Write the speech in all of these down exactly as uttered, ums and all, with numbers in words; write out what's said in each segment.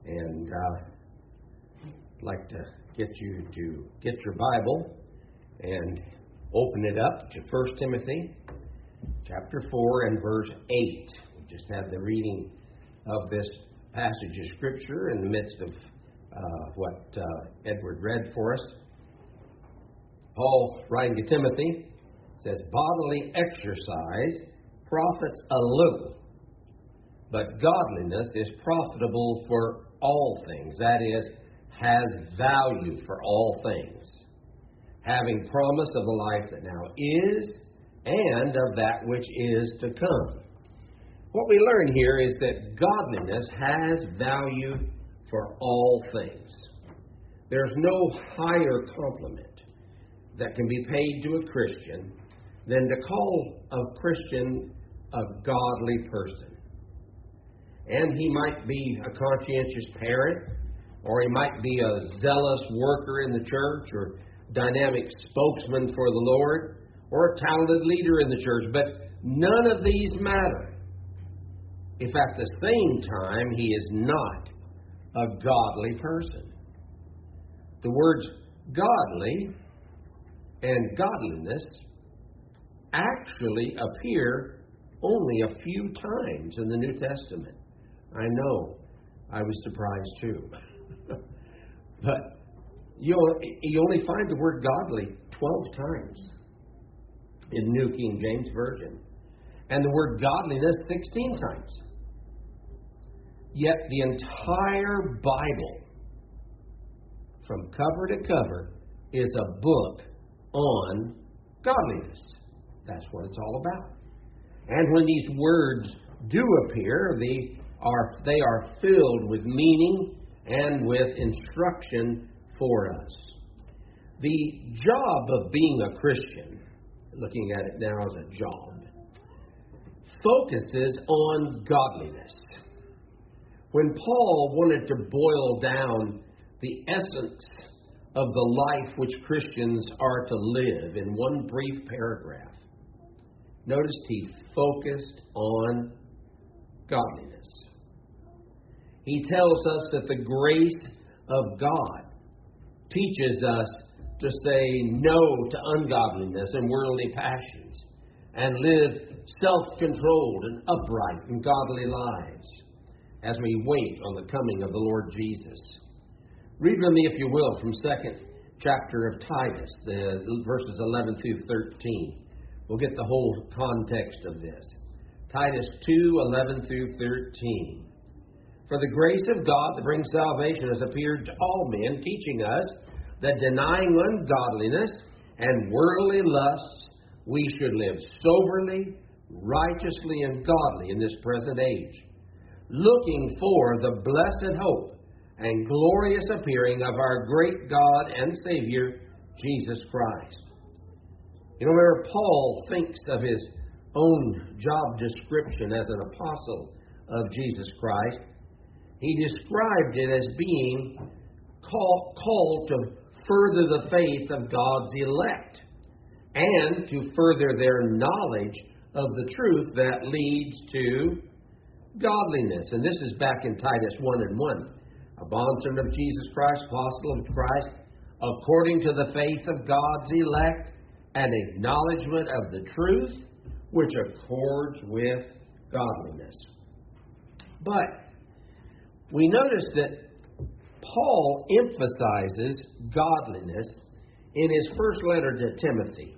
And uh, I'd like to get you to get your Bible and open it up to First Timothy chapter four and verse eight. We just had the reading of this passage of Scripture in the midst of uh, what uh, Edward read for us. Paul, writing to Timothy, says, "Bodily exercise profits a little, but godliness is profitable for all things," that is, has value for all things, having promise of the life that now is and of that which is to come. What we learn here is that godliness has value for all things. There's no higher compliment that can be paid to a Christian than to call a Christian a godly person. And he might be a conscientious parent, or he might be a zealous worker in the church, or dynamic spokesman for the Lord, or a talented leader in the church. But none of these matter if at the same time he is not a godly person. The words godly and godliness actually appear only a few times in the New Testament. I know, I was surprised too. But you you only find the word godly twelve times in New King James Version, and the word godliness sixteen times. Yet the entire Bible, from cover to cover, is a book on godliness. That's what it's all about. And when these words do appear, they are, they are filled with meaning and with instruction for us. The job of being a Christian, looking at it now as a job, focuses on godliness. When Paul wanted to boil down the essence of the life which Christians are to live in one brief paragraph, notice he focused on godliness. He tells us that the grace of God teaches us to say no to ungodliness and worldly passions and live self-controlled and upright and godly lives as we wait on the coming of the Lord Jesus. Read with me, if you will, from second chapter of Titus, the verses eleven through thirteen. We'll get the whole context of this. Titus two, eleven through thirteen. "For the grace of God that brings salvation has appeared to all men, teaching us that denying ungodliness and worldly lusts, we should live soberly, righteously, and godly in this present age, looking for the blessed hope and glorious appearing of our great God and Savior, Jesus Christ." You know, where Paul thinks of his own job description as an apostle of Jesus Christ, he described it as being call, called to further the faith of God's elect and to further their knowledge of the truth that leads to godliness. And this is back in Titus one and one. "A bondservant of Jesus Christ, apostle of Christ, according to the faith of God's elect and acknowledgement of the truth, which accords with godliness." But we notice that Paul emphasizes godliness in his first letter to Timothy.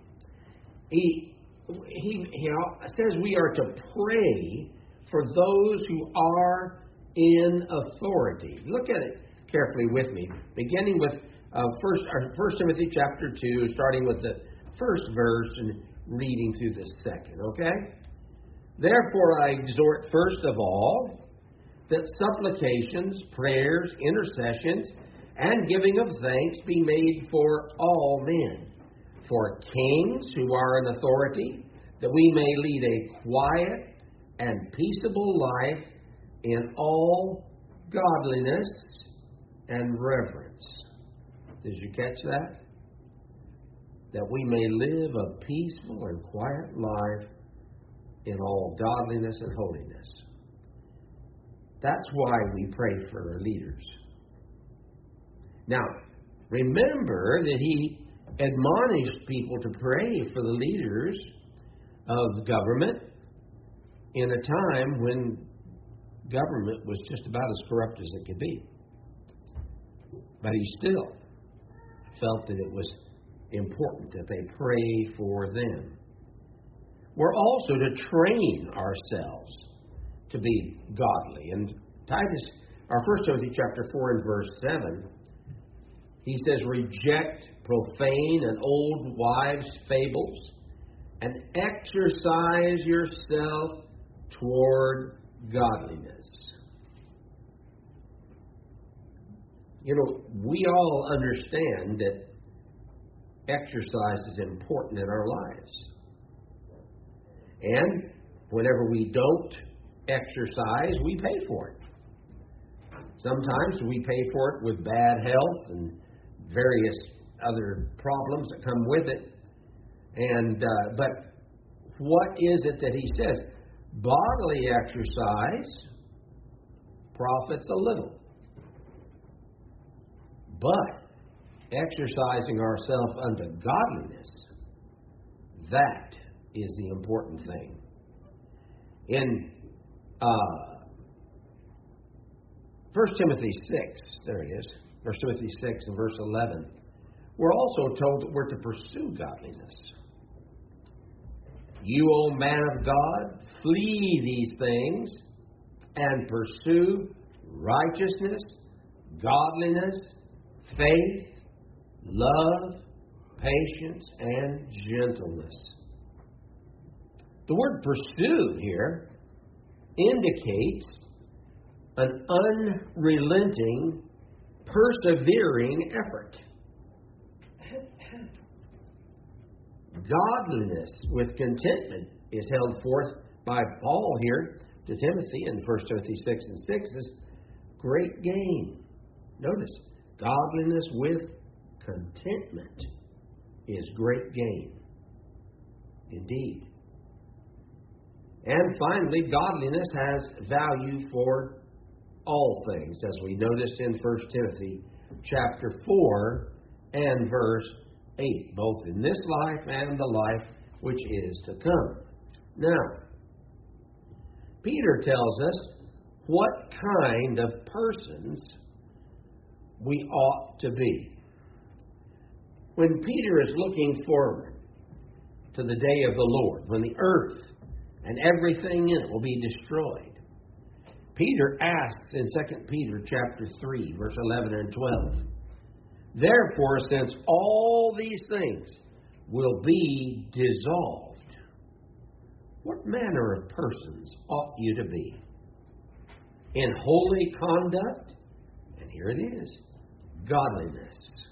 He, he, he says we are to pray for those who are in authority. Look at it carefully with me, beginning with uh, first, uh, First Timothy chapter two, starting with the first verse and reading through the second, okay? "Therefore I exhort first of all that supplications, prayers, intercessions, and giving of thanks be made for all men, for kings who are in authority, that we may lead a quiet and peaceable life in all godliness and reverence." Did you catch that? That we may live a peaceful and quiet life in all godliness and holiness. That's why we pray for our leaders. Now, remember that he admonished people to pray for the leaders of government in a time when government was just about as corrupt as it could be. But he still felt that it was important that they pray for them. We're also to train ourselves to be godly. And Titus, our First Timothy chapter four and verse seven, he says, reject profane and old wives' fables, and exercise yourself toward godliness. You know, we all understand that exercise is important in our lives. And whenever we don't exercise, we pay for it. Sometimes we pay for it with bad health and various other problems that come with it. And uh, but what is it that he says? Bodily exercise profits a little. But exercising ourselves unto godliness, that is the important thing. In uh, First Timothy six, there it is, First Timothy six and verse eleven, we're also told that we're to pursue godliness. You, O man of God, flee these things and pursue righteousness, godliness, faith, love, patience, and gentleness. The word pursue here indicates an unrelenting, persevering effort. Godliness with contentment is held forth by Paul here to Timothy in First Timothy six and six as great gain. Notice, godliness with contentment is great gain. Indeed. And finally, godliness has value for all things, as we notice in First Timothy chapter four and verse eight, both in this life and the life which is to come. Now, Peter tells us what kind of persons we ought to be. When Peter is looking forward to the day of the Lord, when the earth and everything in it will be destroyed, Peter asks in Second Peter chapter three, verse eleven and twelve, therefore, since all these things will be dissolved, what manner of persons ought you to be? In holy conduct, and here it is, godliness,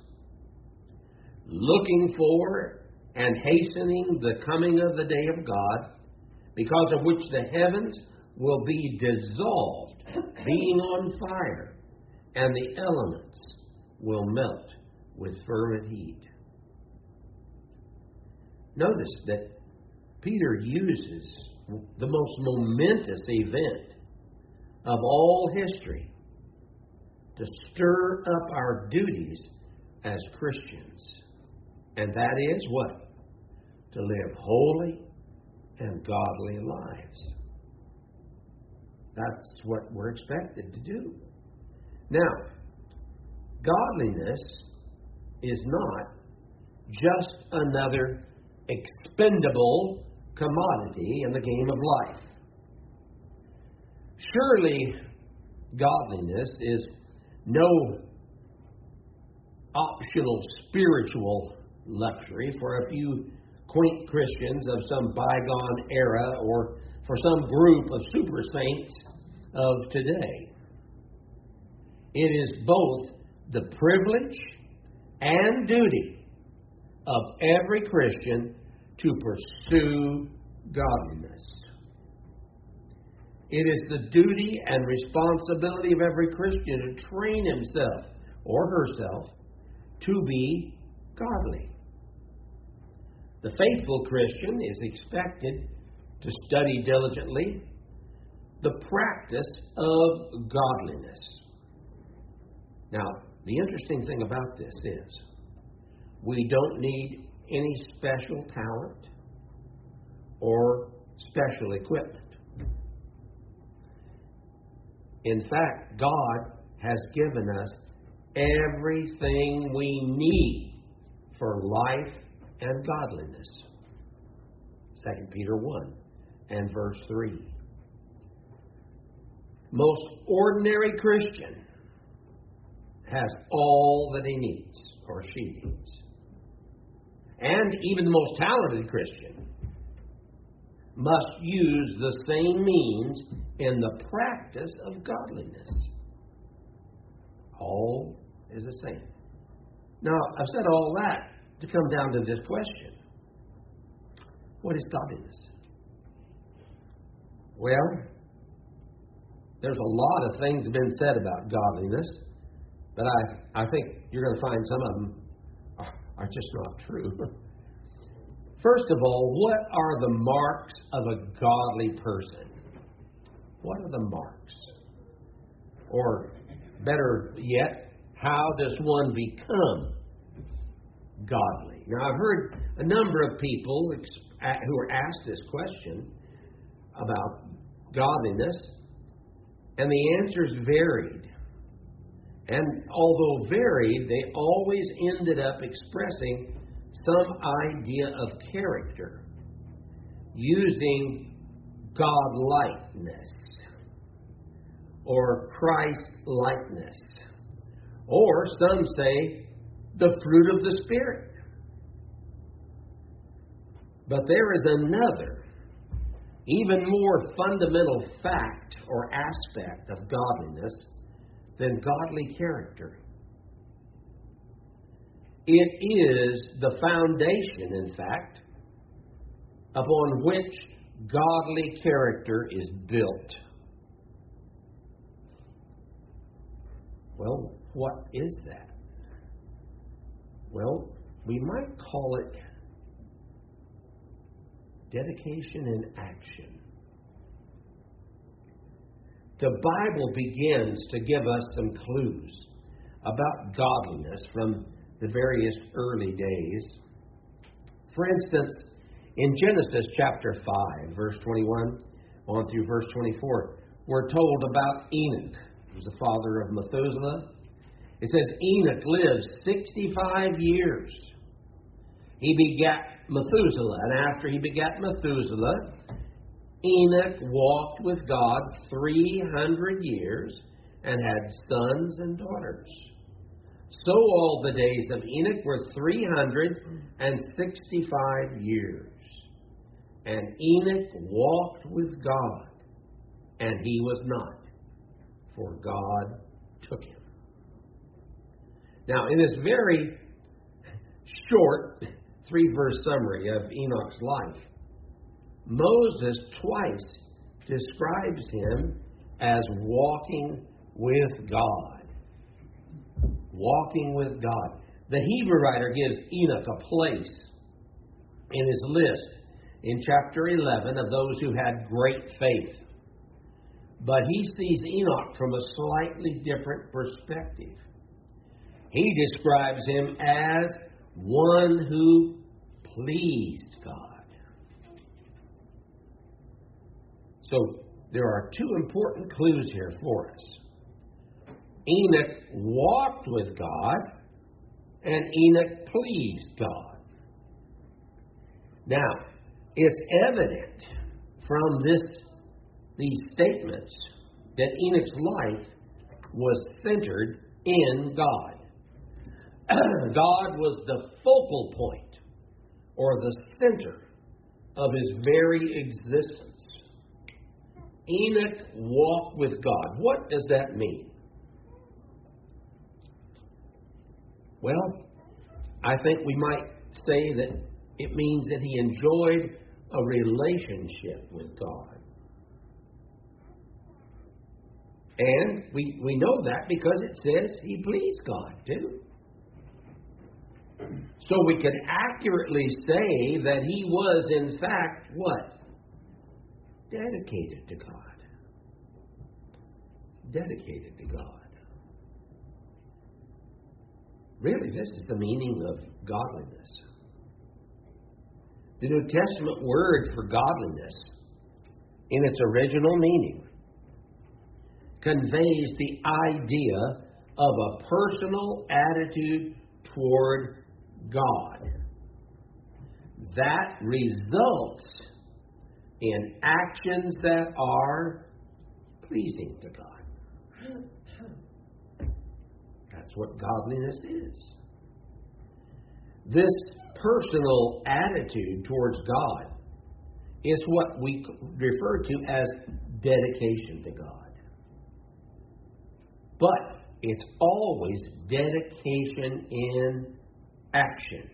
looking for and hastening the coming of the day of God, because of which the heavens will be dissolved, being on fire, and the elements will melt with fervent heat. Notice that Peter uses the most momentous event of all history to stir up our duties as Christians. And that is what? To live holy and godly lives. That's what we're expected to do. Now, godliness is not just another expendable commodity in the game of life. Surely, godliness is no optional spiritual luxury for a few quaint Christians of some bygone era or for some group of super saints of today. It is both the privilege and duty of every Christian to pursue godliness. It is the duty and responsibility of every Christian to train himself or herself to be godly. The faithful Christian is expected to study diligently the practice of godliness. Now, the interesting thing about this is we don't need any special talent or special equipment. In fact, God has given us everything we need for life and godliness. Second Peter one and verse three. Most ordinary Christian has all that he needs or she needs. And even the most talented Christian must use the same means in the practice of godliness. All is the same. Now, I've said all that to come down to this question. What is godliness? Well, there's a lot of things been said about godliness, but I, I think you're going to find some of them are, are just not true. First of all, what are the marks of a godly person? What are the marks? Or better yet, how does one become godly? Now, I've heard a number of people who are asked this question about godliness, and the answers varied. And although varied, they always ended up expressing some idea of character using God-likeness or Christ-likeness, or some say the fruit of the Spirit. But there is another, even more fundamental fact or aspect of godliness than godly character. It is the foundation, in fact, upon which godly character is built. Well, what is that? Well, we might call it dedication in action. The Bible begins to give us some clues about godliness from the various early days. For instance, in Genesis chapter five, verse twenty-one on through verse twenty-four, we're told about Enoch, who was the father of Methuselah. It says Enoch lived sixty-five years. He begat Methuselah, and after he begat Methuselah, Enoch walked with God three hundred years and had sons and daughters. So all the days of Enoch were three hundred sixty-five years. And Enoch walked with God, and he was not, for God took him. Now, in this very short three-verse summary of Enoch's life, Moses twice describes him as walking with God. Walking with God. The Hebrew writer gives Enoch a place in his list in chapter eleven of those who had great faith. But he sees Enoch from a slightly different perspective. He describes him as one who pleased God. So there are two important clues here for us. Enoch walked with God, and Enoch pleased God. Now, it's evident from this these statements that Enoch's life was centered in God. God was the focal point or the center of his very existence. Enoch walked with God. What does that mean? Well, I think we might say that it means that he enjoyed a relationship with God. And we, we know that because it says he pleased God, too. So we can accurately say that he was, in fact, what? Dedicated to God. dedicated to God. Really, this is the meaning of godliness. The New Testament word for godliness, in its original meaning, conveys the idea of a personal attitude toward God that results in actions that are pleasing to God. That's what godliness is. This personal attitude towards God is what we refer to as dedication to God. But it's always dedication in action.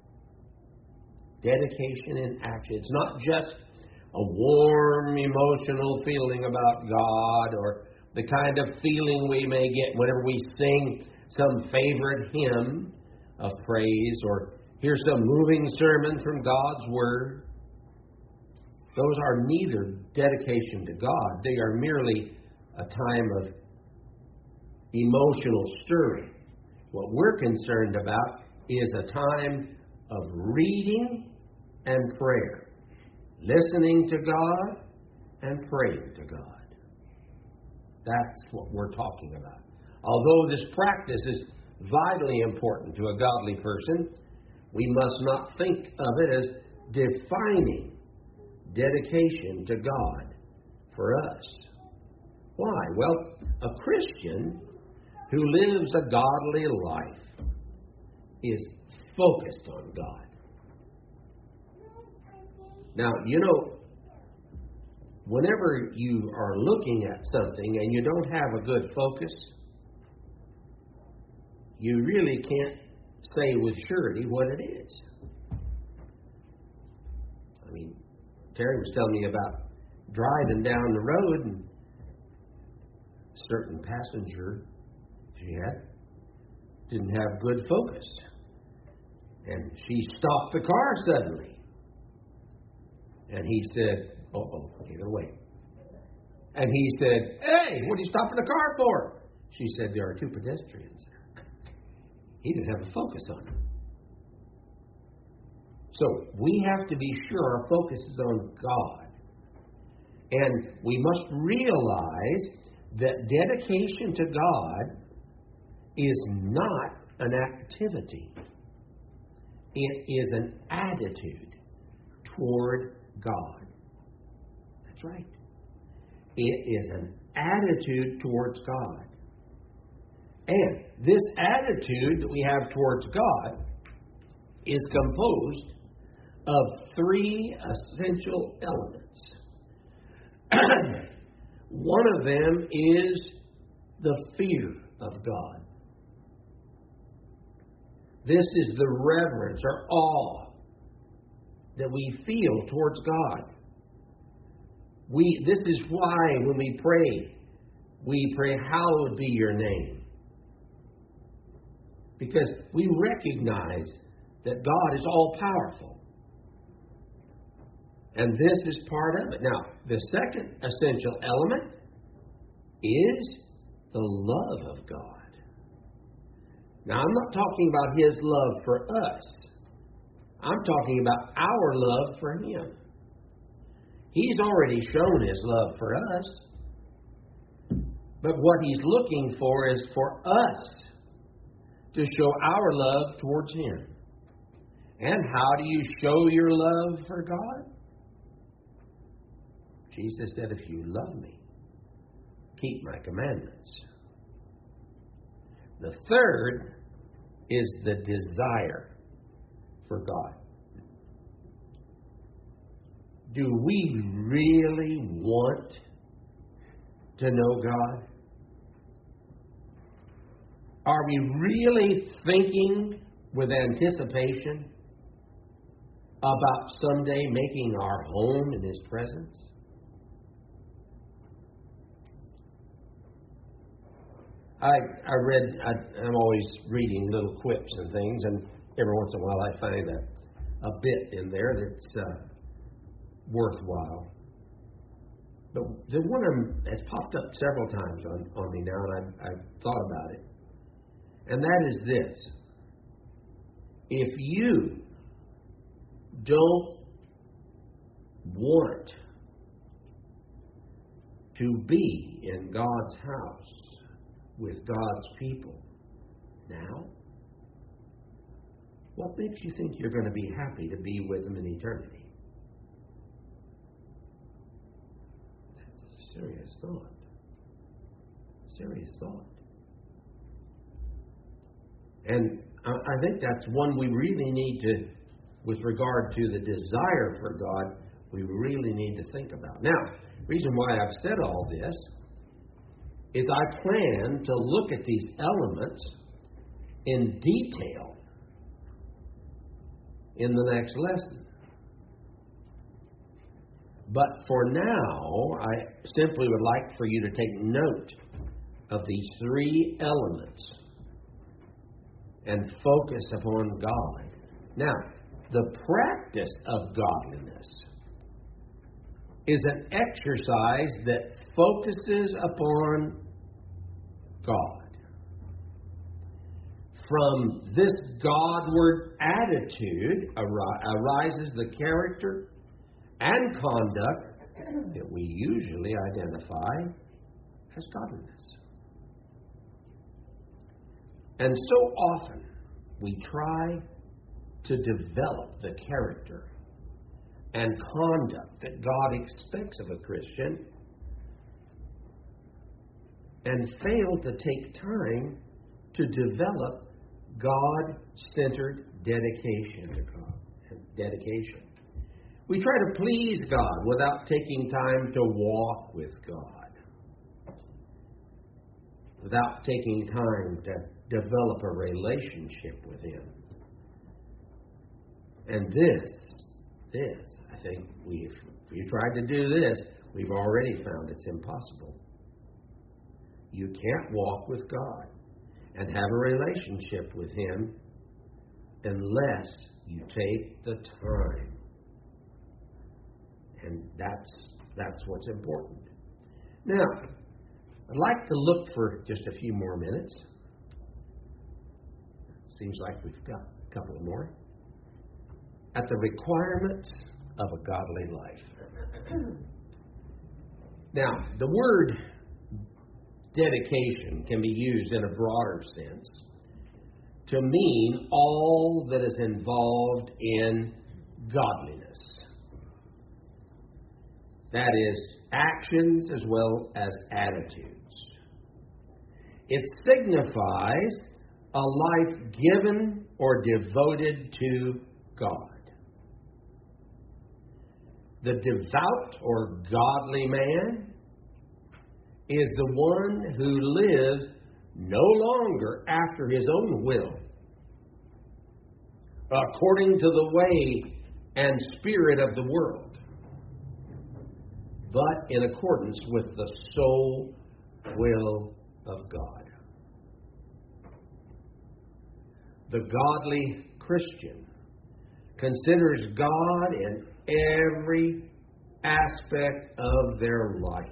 Dedication in action. It's not just a warm, emotional feeling about God, or the kind of feeling we may get whenever we sing some favorite hymn of praise, or hear some moving sermon from God's Word. Those are neither dedication to God. They are merely a time of emotional stirring. What we're concerned about is a time of reading and prayer, listening to God and praying to God. That's what we're talking about. Although this practice is vitally important to a godly person, we must not think of it as defining dedication to God for us. Why? Well, a Christian who lives a godly life is focused on God. Now, you know, whenever you are looking at something and you don't have a good focus, you really can't say with surety what it is. I mean, Terry was telling me about driving down the road, and a certain passenger she had didn't have good focus. And she stopped the car suddenly. And he said, uh-oh, give it away. And he said, hey, what are you stopping the car for? She said, there are two pedestrians there. He didn't have a focus on them. So we have to be sure our focus is on God. And we must realize that dedication to God is not an activity. It is an attitude toward God. That's right. It is an attitude towards God. And this attitude that we have towards God is composed of three essential elements. One of them is the fear of God. This is the reverence or awe that we feel towards God. We, this is why when we pray, we pray, hallowed be your name. Because we recognize that God is all-powerful. And this is part of it. Now, the second essential element is the love of God. Now, I'm not talking about His love for us. I'm talking about our love for Him. He's already shown His love for us. But what He's looking for is for us to show our love towards Him. And how do you show your love for God? Jesus said, if you love me, keep my commandments. The third is the desire for God. Do we really want to know God? Are we really thinking with anticipation about someday making our home in His presence? I, I read, I, I'm always reading little quips and things, and every once in a while I find a, a bit in there that's uh, worthwhile. But the one has popped up several times on, on me now, and I've, I've thought about it. And that is this. If you don't want to be in God's house with God's people now, what makes you think you're going to be happy to be with them in eternity? That's a serious thought. Serious thought. And I think that's one we really need to, with regard to the desire for God, we really need to think about. Now, the reason why I've said all this is I plan to look at these elements in detail in the next lesson. But for now, I simply would like for you to take note of these three elements and focus upon God. Now, the practice of godliness is an exercise that focuses upon God. From this Godward attitude arises the character and conduct that we usually identify as godliness. And so often we try to develop the character and conduct that God expects of a Christian and fail to take time to develop God-centered dedication to God. Dedication. We try to please God without taking time to walk with God, without taking time to develop a relationship with Him. And this, this, I think, we, if we tried to do this, we've already found it's impossible. You can't walk with God and have a relationship with Him unless you take the time. And that's that's what's important. Now, I'd like to look for just a few more minutes. Seems like we've got a couple more. At the requirements of a godly life. Now, the word dedication can be used in a broader sense to mean all that is involved in godliness. That is, actions as well as attitudes. It signifies a life given or devoted to God. The devout or godly man is the one who lives no longer after his own will, according to the way and spirit of the world, but in accordance with the sole will of God. The godly Christian considers God in every aspect of their life.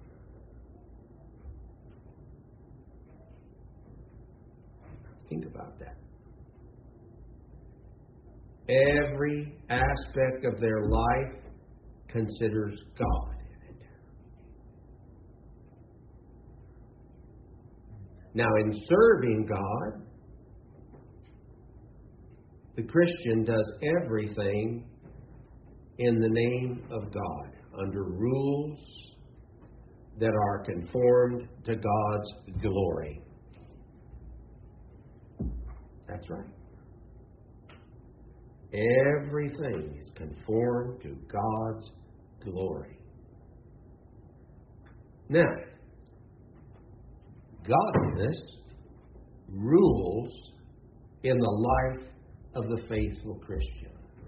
Think about that. Every aspect of their life considers God in it. Now, in serving God, the Christian does everything in the name of God, under rules that are conformed to God's glory. That's right. Everything is conformed to God's glory. Now, godliness rules in the life of the faithful Christian.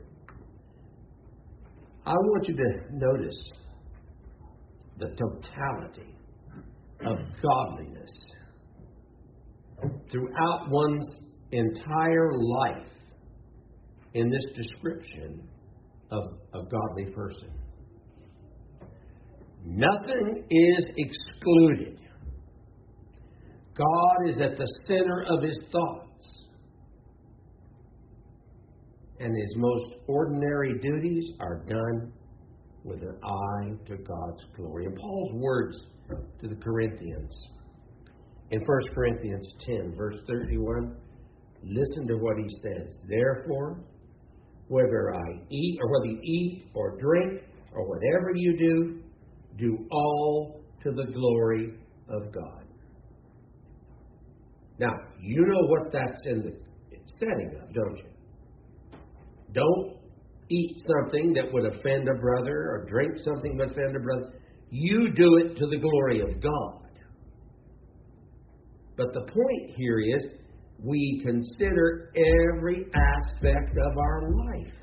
I want you to notice the totality of godliness throughout one's entire life in this description of a godly person. Nothing is excluded. God is at the center of His thoughts. And His most ordinary duties are done with an eye to God's glory. And Paul's words to the Corinthians in First Corinthians ten, verse thirty-one, listen to what he says. Therefore, whether I eat, or whether you eat or drink, or whatever you do, do all to the glory of God. Now, you know what that's in the setting of, don't you? Don't eat something that would offend a brother, or drink something that would offend a brother. You do it to the glory of God. But the point here is, we consider every aspect of our life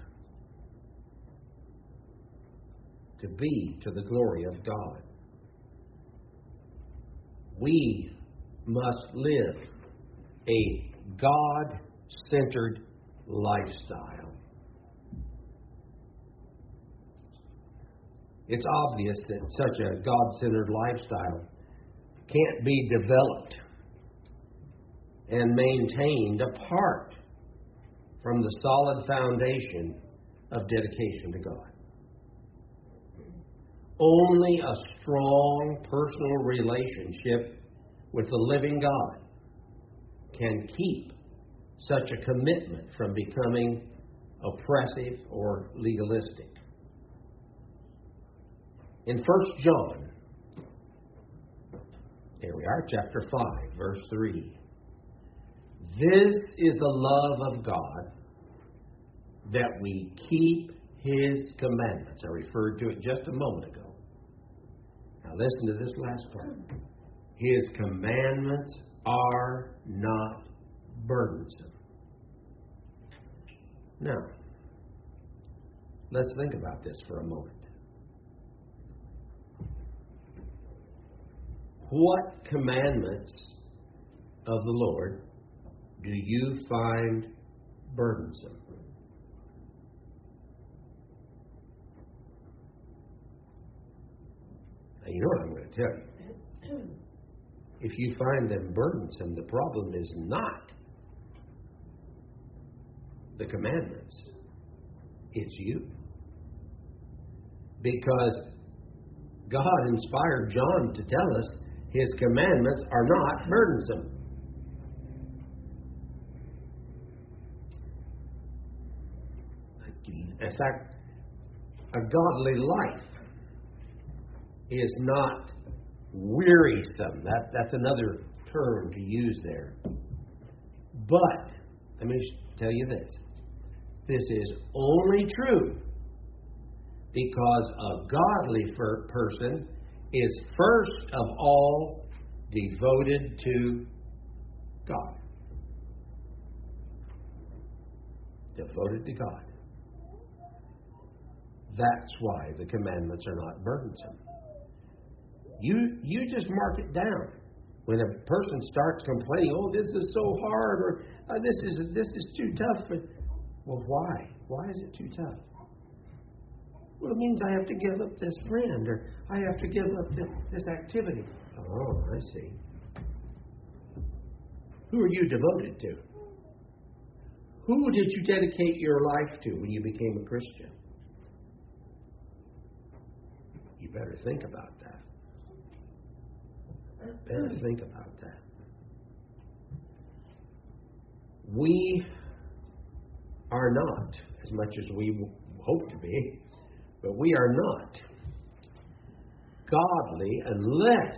to be to the glory of God. We must live a God-centered lifestyle. It's obvious that such a God-centered lifestyle can't be developed and maintained apart from the solid foundation of dedication to God. Only a strong personal relationship with the living God can keep such a commitment from becoming oppressive or legalistic. In First John, here we are, chapter five, verse three. This is the love of God, that we keep His commandments. I referred to it just a moment ago. Now listen to this last part. His commandments are not burdensome. Now, let's think about this for a moment. What commandments of the Lord do you find burdensome? Now, you know what I'm going to tell you. If you find them burdensome, the problem is not the commandments. It's you. Because God inspired John to tell us His commandments are not burdensome. In fact, a godly life is not wearisome. That, that's another term to use there. But, let me tell you this. This is only true because a godly person is first of all devoted to God. Devoted to God. That's why the commandments are not burdensome. You you just mark it down. When a person starts complaining, oh, this is so hard, or oh, this is this is too tough. Well, why? Why is it too tough? Well, it means I have to give up this friend, or I have to give up this, this activity. Oh, I see. Who are you devoted to? Who did you dedicate your life to when you became a Christian? You better think about that. Better think about that. We are not, as much as we hope to be, but we are not godly unless,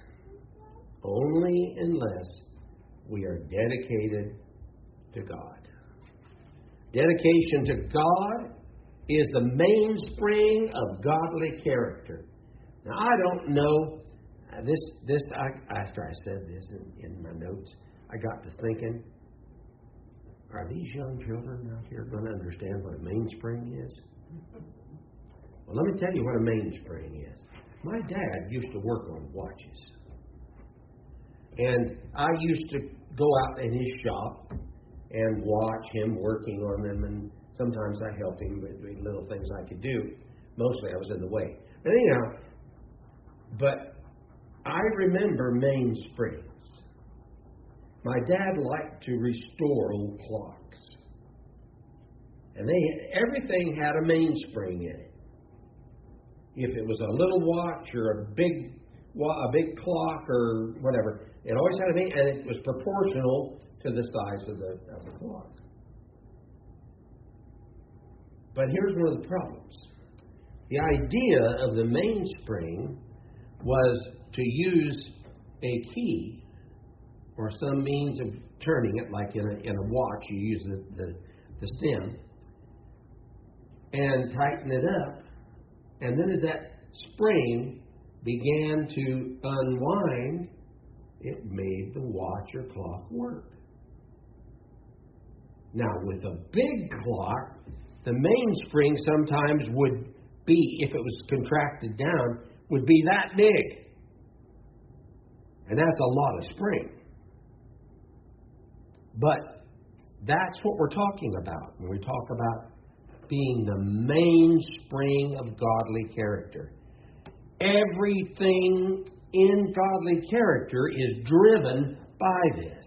only unless, we are dedicated to God. Dedication to God is the mainspring of godly character. Now, I don't know, uh, this, this I, after I said this in, in my notes, I got to thinking, are these young children out here going to understand what a mainspring is? Well, let me tell you what a mainspring is. My dad used to work on watches. And I used to go out in his shop and watch him working on them, and sometimes I helped him with doing little things I could do. Mostly I was in the way. But anyhow, But I remember mainsprings. My dad liked to restore old clocks. And they everything had a mainspring in it. If it was a little watch or a big a big clock or whatever, it always had a main, and it was proportional to the size of the, of the clock. But here's one of the problems. The idea of the mainspring was to use a key or some means of turning it, like in a, in a watch, you use the, the, the stem, and tighten it up. And then as that spring began to unwind, it made the watch or clock work. Now, with a big clock, the mainspring sometimes would be, if it was contracted down, would be that big. And that's a lot of spring. But that's what we're talking about when we talk about being the mainspring of godly character. Everything in godly character is driven by this.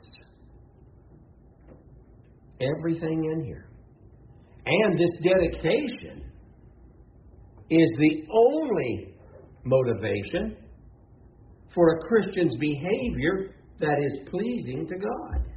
Everything in here. And this dedication is the only motivation for a Christian's behavior that is pleasing to God.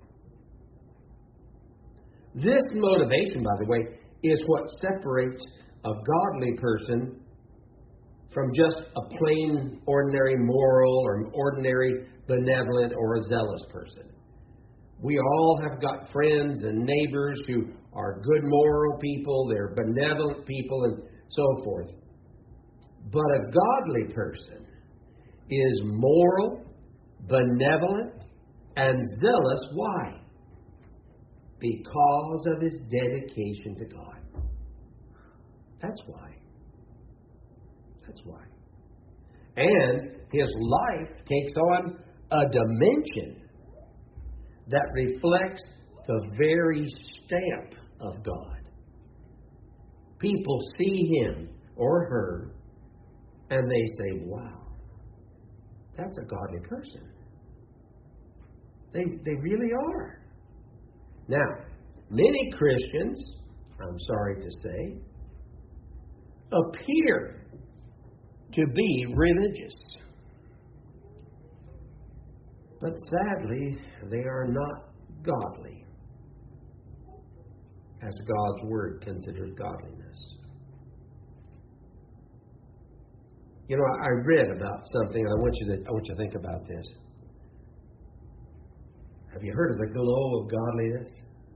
This motivation, by the way, is what separates a godly person from just a plain, ordinary moral or ordinary benevolent or a zealous person. We all have got friends and neighbors who are good moral people, they're benevolent people, and so forth. But a godly person is moral, benevolent, and zealous. Why? Because of his dedication to God. That's why. That's why. And his life takes on a dimension that reflects the very stamp of God. People see him or her and they say, wow, that's a godly person. They, they really are. Now, many Christians, I'm sorry to say, appear to be religious. But sadly, they are not godly, as God's Word considers godliness. You know, I read about something, and I want you to I want you to think about this. Have you heard of the glow of godliness?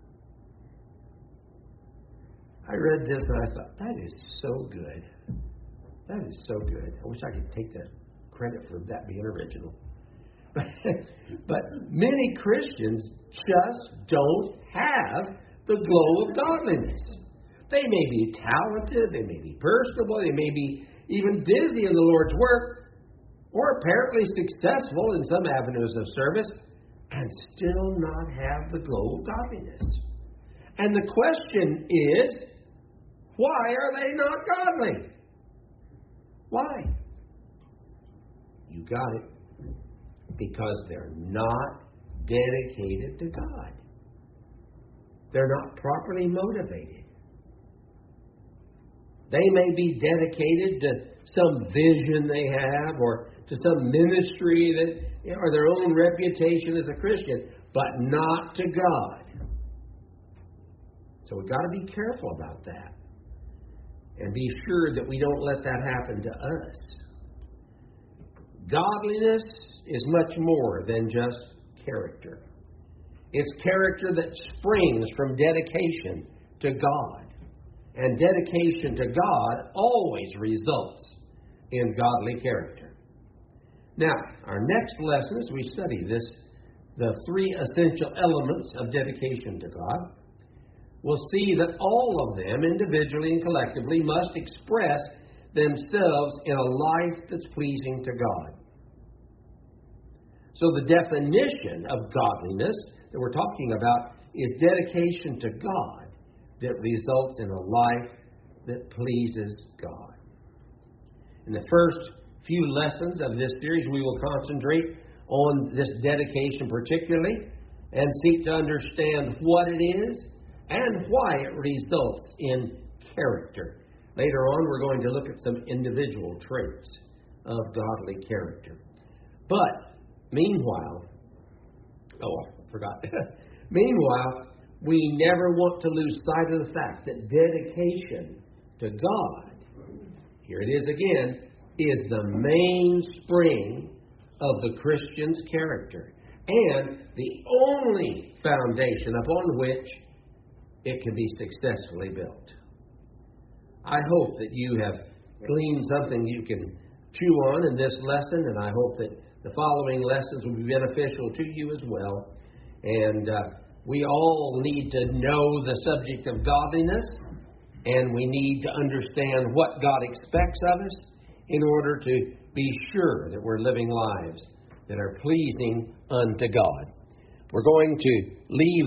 I read this and I thought, that is so good. That is so good. I wish I could take that credit for that being original. But many Christians just don't have the glow of godliness. They may be talented, they may be personable, they may be even busy in the Lord's work, or apparently successful in some avenues of service, and still not have the glow of godliness. And the question is, why are they not godly? Why? You got it. Because they're not dedicated to God. They're not properly motivated. They may be dedicated to some vision they have or to some ministry that, or their own reputation as a Christian, but not to God. So we've got to be careful about that and be sure that we don't let that happen to us. Godliness is much more than just character. It's character that springs from dedication to God. And dedication to God always results in godly character. Now, our next lesson, as we study this, the three essential elements of dedication to God, we'll see that all of them, individually and collectively, must express themselves in a life that's pleasing to God. So the definition of godliness that we're talking about is dedication to God that results in a life that pleases God. In the first few lessons of this series, we will concentrate on this dedication particularly and seek to understand what it is and why it results in character. Later on, we're going to look at some individual traits of godly character. But, meanwhile, oh, I forgot. Meanwhile, we never want to lose sight of the fact that dedication to God, here it is again, is the mainspring of the Christian's character and the only foundation upon which it can be successfully built. I hope that you have gleaned something you can chew on in this lesson, and I hope that the following lessons will be beneficial to you as well. And uh, we all need to know the subject of godliness, and we need to understand what God expects of us in order to be sure that we're living lives that are pleasing unto God. We're going to leave